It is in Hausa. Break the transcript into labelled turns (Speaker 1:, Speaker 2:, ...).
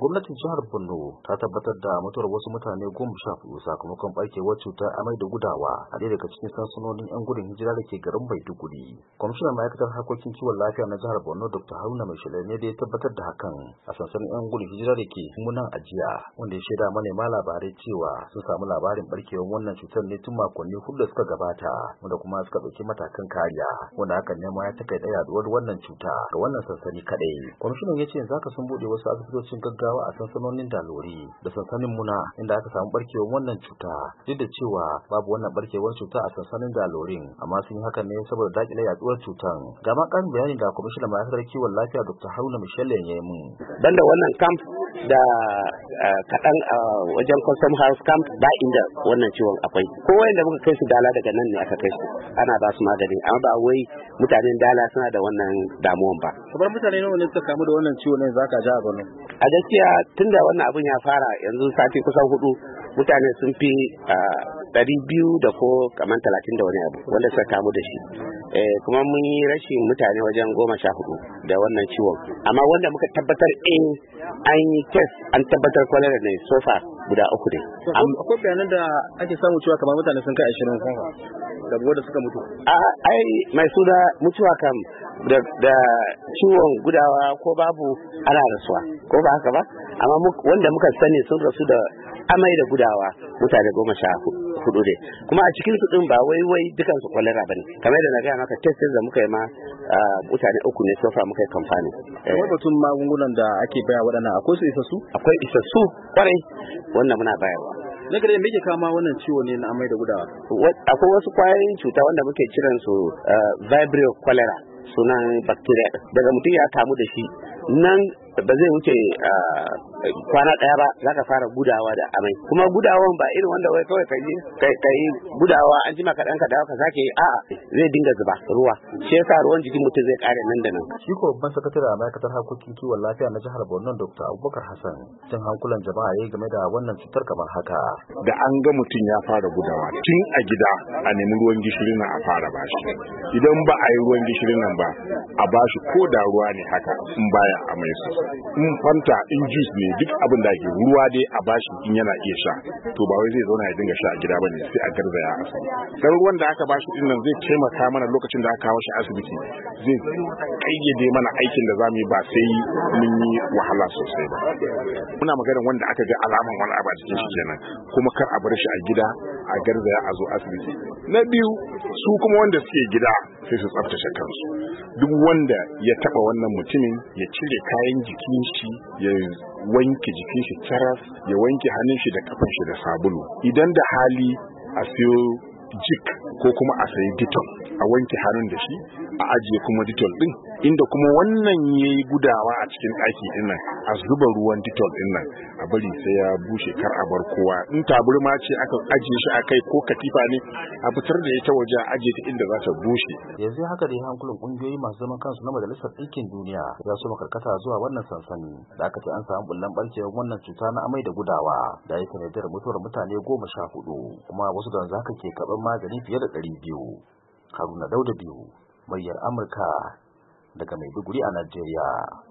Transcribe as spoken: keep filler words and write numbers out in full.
Speaker 1: Gwamnatin jihar Borno ta tabbatar da mutuwar wasu mutane goma sha hudu sakamakon barkewar cutar amai da gudawa a ɗaya daga cikin sansanonin 'yan gudun hijira da ke garin Maiduguri. Kwamishinan ma'aikatar harkokin kiwon lafiya na jihar Borno Doctor Haruna Mai Shela ne da ya tabbatar da hakan a sansanin 'yan gudun hijira da ke munan ajiya, wanda ya shaida manema labarai cewa sun samu labarin barkewar wannan cutar ne tun makonni hudu da suka gabata, wanda kuma suka ɗauki matakan kariya, wanda hakan ne ma ya takaita yaduwar wannan cuta ga wannan sansani kaɗai. Kwamishinan ya ce yanzu haka sun buɗe wasu asibitocin gaggawa a sansanonin Dalori da sansanin Muna inda aka samu barkewar wannan cuta, duk da cewa babu wannan barkewar cuta a sansanin Dalorin, amma sun yi hakan ne saboda dakile yaduwar cutan. Ga ma ƙarin bayani da kwamishinan ma'aikatar kiwon lafiya Doctor Haruna Michelle ya yi mun.
Speaker 2: Banda wannan camp da kaɗan a wajen custom house camp ba inda wannan ciwon akwai. Ko wanda muka kai su Dala daga nan ne aka kai su, ana ba su magani, amma ba wai mutanen Dala suna da wannan damuwan ba.
Speaker 1: Kamar mutane nawa ne suka kamu da wannan ciwon ne zaka ja a Borno?
Speaker 2: A gaskiya tunda wannan abun ya fara yanzu sati kusan hudu, mutane sun fi ɗari biyu da ko kamar talatin da wani abu wanda suka kamu da shi. Kuma mun yi rashin mutane wajen goma sha hudu da wannan ciwon, amma wanda muka tabbatar in an yi test an tabbatar kwalara ne so far guda uku ne.
Speaker 1: Akwai bayanan da ake samu cewa kamar mutane sun kai ashirin da da suka mutu.
Speaker 2: Ai mai suna mutuwa kam da ciwon gudawa ko babu ana rasuwa ko ba haka ba, amma wanda muka sani sun rasu da amai da gudawa mutane goma sha hudu ne, kuma a cikin su din ba wai wai dukan su kwalera bane, kamar da na gaya maka test da muka yi ma mutane uku ne sofa muka yi kamfani.
Speaker 1: Akwai batun magungunan da ake baya waɗannan akwai su isassu?
Speaker 2: Akwai isassu kwarai, wannan muna bayarwa.
Speaker 1: Na gare me yake kama wannan ciwo ne na amai da gudawa?
Speaker 2: Akwai wasu kwayoyin cuta wanda muke kiran su vibrio cholera, sunan bacteria. Daga mutum ya kamu da shi nan ba zai wuce kwana ɗaya ba za ka fara gudawa da amai, kuma gudawan ba irin wanda wai kawai ka yi gudawa an jima kaɗan ka dawo ka sake yi, a'a zai dinga zuba ruwa, shi yasa ruwan jikin mutum zai ƙare nan da nan.
Speaker 1: Shi ko babban sakatare a ma'aikatar harkokin kiwon lafiya na jihar Borno Doctor Abubakar Hassan jin hankulan jama'a yayi game da wannan cutar kamar haka.
Speaker 3: Da an ga mutum ya fara gudawa tun a gida a nemi ruwan gishiri na a fara bashi, idan ba a yi ruwan gishirin nan ba a bashi ko da ruwa ne haka in baya amai sosai, in fanta in juice ne duk abin da ake ruwa dai a bashi in yana iya sha, to ba wai zai zauna ya dinga sha a gida bane, sai a garzaya a asibiti. Dan ruwan da aka bashi din nan zai taimaka mana lokacin da aka kawo shi asibiti, zai kayyade mana aikin da zamu yi ba sai mun yi wahala sosai ba. Muna magana wanda aka ga alaman wani abu a cikin shi kenan, kuma kar a bar shi a gida, a garzaya a zo asibiti. Na biyu, su kuma wanda suke gida sai su tsaftace kansu. Duk wanda ya taba wannan mutumin ya cire kayan jikin shi, ya wanke jikin shi taras, ya wanke hannun shi da kafan shi da sabulu. Idan da hali a siyo jik ko kuma a sayi ditol a wanke hannun da shi, a ajiye kuma ditol din, inda kuma wannan yayi gudawa a cikin ɗaki din nan a zuba ruwan ditol din nan a bari sai ya bushe, kar a bar kowa. In taburma ce aka ajiye shi akai ko katifa ne a fitar da ita waje a ajiye ta inda za ta bushe.
Speaker 1: Yanzu haka dai hankulan kungiyoyi masu zaman kansu na Majalisar Ɗinkin Duniya ya so makarkata zuwa wannan sansani da aka ce an samu bullan barkewar wannan cuta na amai da gudawa da ya sanadiyar mutuwar mutane goma sha hudu, kuma wasu da yanzu haka ke karɓar magani fiye da ɗari biyu. Haruna Dauda biyu, muryar Amurka daga Maiduguri a Najeriya.